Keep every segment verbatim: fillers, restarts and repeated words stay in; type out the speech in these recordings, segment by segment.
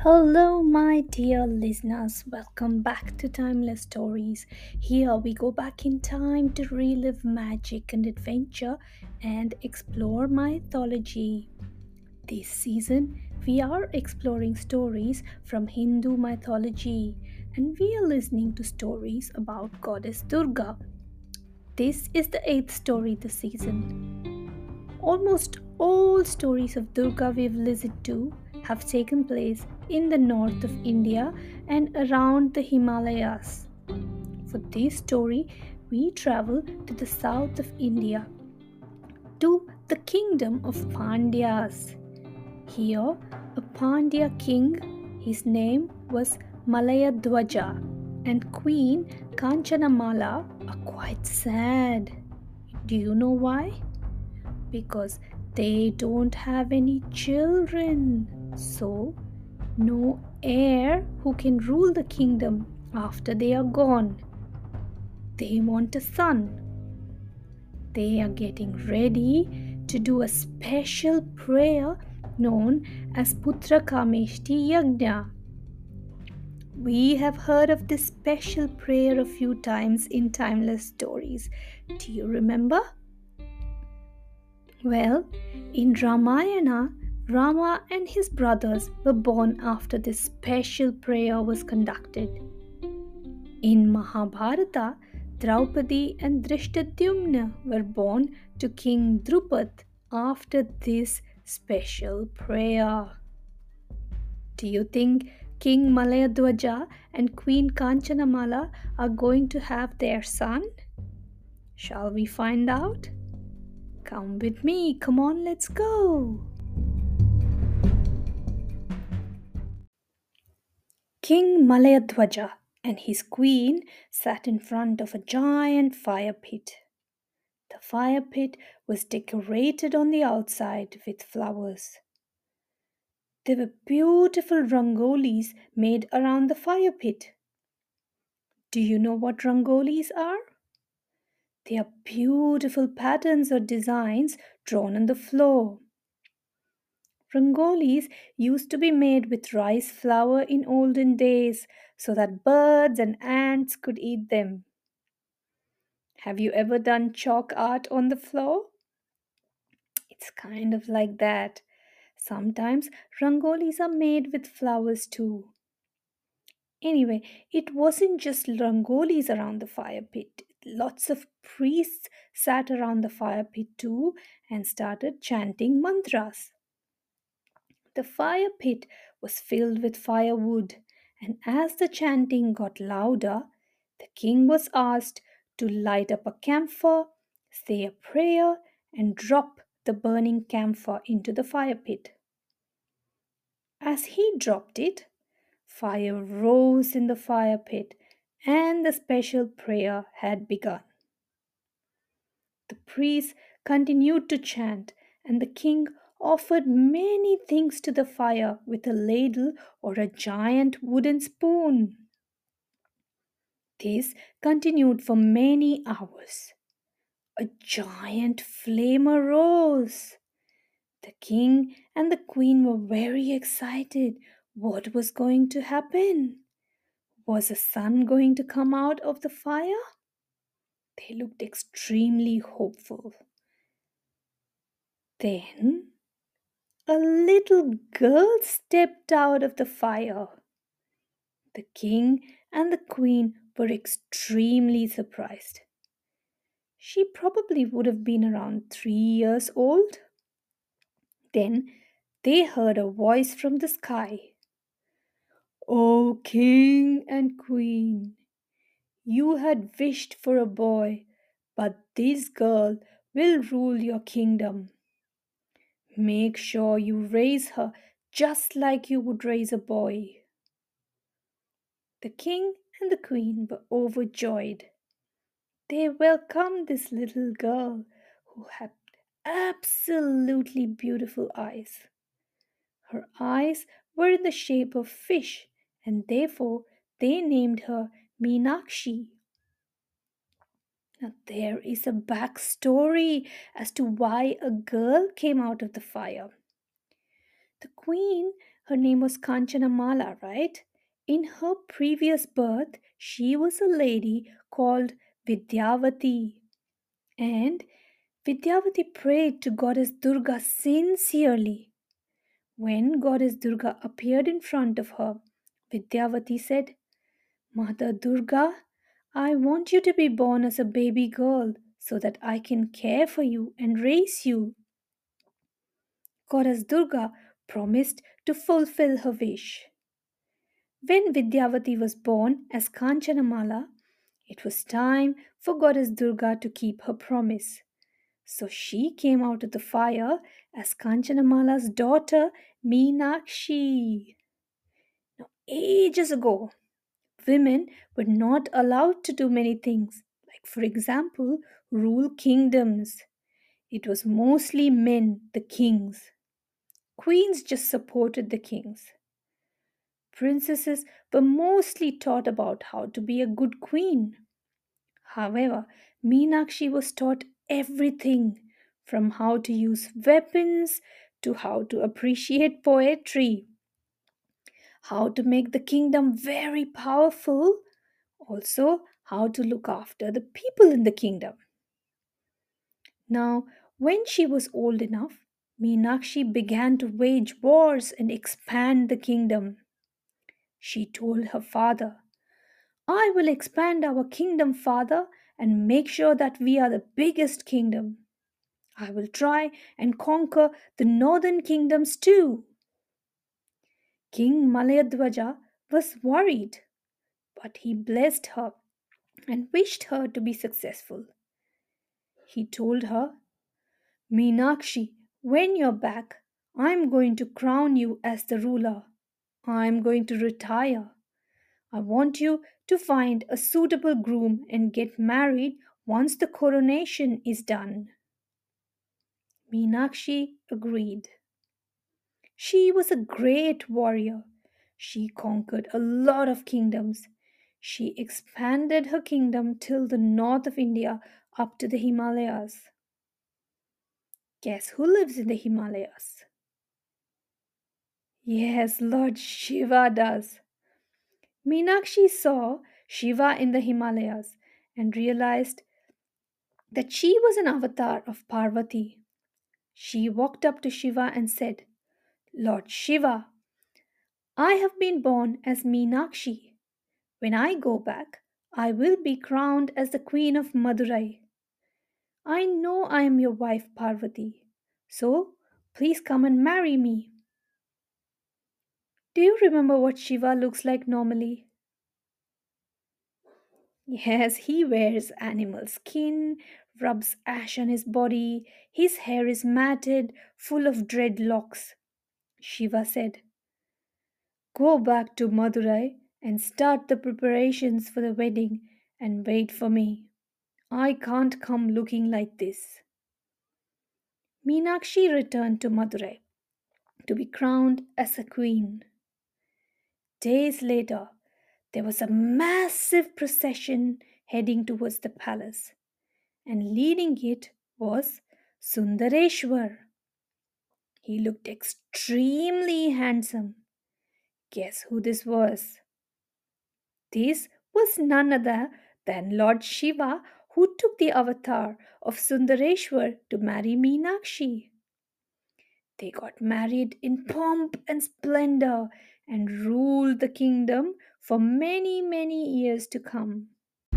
Hello, my dear listeners. Welcome back to Timeless Stories. Here we go back in time to relive magic and adventure and explore mythology. This season, we are exploring stories from Hindu mythology and we are listening to stories about Goddess Durga. This is the eighth story this season. Almost all stories of Durga we've listened to have taken place in the north of India and around the Himalayas. For this story, we travel to the south of India to the kingdom of Pandyas. Here, a Pandya king, his name was Malayadwaja, and Queen Kanchanamala are quite sad. Do you know why? Because they don't have any children. So, no heir who can rule the kingdom after they are gone. They want a son. They are getting ready to do a special prayer known as Putra Kameshti Yagna. We have heard of this special prayer a few times in Timeless Stories. Do you remember? Well, in Ramayana, Rama and his brothers were born after this special prayer was conducted. In Mahabharata, Draupadi and Drishtadyumna were born to King Drupad after this special prayer. Do you think King Malayadwaja and Queen Kanchanamala are going to have their son? Shall we find out? Come with me, come on, let's go. King Malayadwaja and his queen sat in front of a giant fire pit. The fire pit was decorated on the outside with flowers. There were beautiful rangolis made around the fire pit. Do you know what rangolis are? They are beautiful patterns or designs drawn on the floor. Rangolis used to be made with rice flour in olden days so that birds and ants could eat them. Have you ever done chalk art on the floor? It's kind of like that. Sometimes rangolis are made with flowers too. Anyway, it wasn't just rangolis around the fire pit. Lots of priests sat around the fire pit too and started chanting mantras. The fire pit was filled with firewood, and as the chanting got louder, the king was asked to light up a camphor, say a prayer, and drop the burning camphor into the fire pit. As he dropped it, fire rose in the fire pit, and the special prayer had begun. The priest continued to chant, and the king offered many things to the fire with a ladle or a giant wooden spoon. This continued for many hours. A giant flame arose. The king and the queen were very excited. What was going to happen? Was a sun going to come out of the fire? They looked extremely hopeful. Then a little girl stepped out of the fire. The king and the queen were extremely surprised. She probably would have been around three years old. Then they heard a voice from the sky. O king and queen, you had wished for a boy, but this girl will rule your kingdom. Make sure you raise her just like you would raise a boy. The king and the queen were overjoyed. They welcomed this little girl who had absolutely beautiful eyes. Her eyes were in the shape of fish, and therefore they named her Meenakshi. Now, there is a backstory as to why a girl came out of the fire. The queen, her name was Kanchanamala, right? In her previous birth, she was a lady called Vidyavati. And Vidyavati prayed to Goddess Durga sincerely. When Goddess Durga appeared in front of her, Vidyavati said, Mother Durga, I want you to be born as a baby girl so that I can care for you and raise you. Goddess Durga promised to fulfill her wish. When Vidyavati was born as Kanchanamala, it was time for Goddess Durga to keep her promise. So she came out of the fire as Kanchanamala's daughter Meenakshi. Now, ages ago, women were not allowed to do many things, like, for example, rule kingdoms. It was mostly men, the kings. Queens just supported the kings. Princesses were mostly taught about how to be a good queen. However, Meenakshi was taught everything from how to use weapons to how to appreciate poetry, how to make the kingdom very powerful, also how to look after the people in the kingdom. Now, when she was old enough, Meenakshi began to wage wars and expand the kingdom. She told her father, I will expand our kingdom, father, and make sure that we are the biggest kingdom. I will try and conquer the northern kingdoms too. King Malayadwaja was worried, but he blessed her and wished her to be successful. He told her, Meenakshi, when you're back, I'm going to crown you as the ruler. I'm going to retire. I want you to find a suitable groom and get married once the coronation is done. Meenakshi agreed. She was a great warrior. She conquered a lot of kingdoms. She expanded her kingdom till the north of India up to the Himalayas. Guess who lives in the Himalayas? Yes, Lord Shiva does. Meenakshi saw Shiva in the Himalayas and realized that she was an avatar of Parvati. She walked up to Shiva and said, Lord Shiva, I have been born as Meenakshi. When I go back, I will be crowned as the Queen of Madurai. I know I am your wife Parvati, so please come and marry me. Do you remember what Shiva looks like normally? Yes, he wears animal skin, rubs ash on his body, his hair is matted, full of dreadlocks. Shiva said, Go back to Madurai and start the preparations for the wedding and wait for me. I can't come looking like this. Meenakshi returned to Madurai to be crowned as a queen. Days later, there was a massive procession heading towards the palace, and leading it was Sundareshwar. He looked extremely handsome. Guess who this was? This was none other than Lord Shiva, who took the avatar of Sundareshwar to marry Meenakshi. They got married in pomp and splendor and ruled the kingdom for many, many years to come.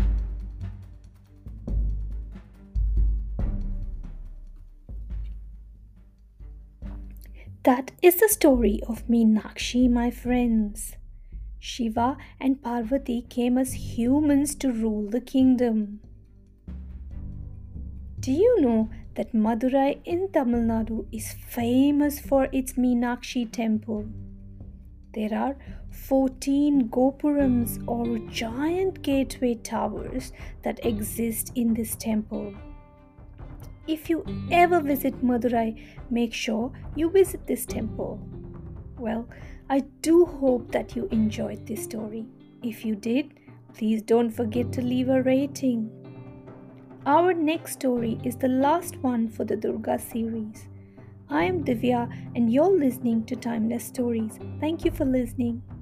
That is the story of Meenakshi, my friends. Shiva and Parvati came as humans to rule the kingdom. Do you know that Madurai in Tamil Nadu is famous for its Meenakshi temple? There are fourteen gopurams or giant gateway towers that exist in this temple. If you ever visit Madurai, make sure you visit this temple. Well, I do hope that you enjoyed this story. If you did, please don't forget to leave a rating. Our next story is the last one for the Durga series. I am Divya, and you're listening to Timeless Stories. Thank you for listening.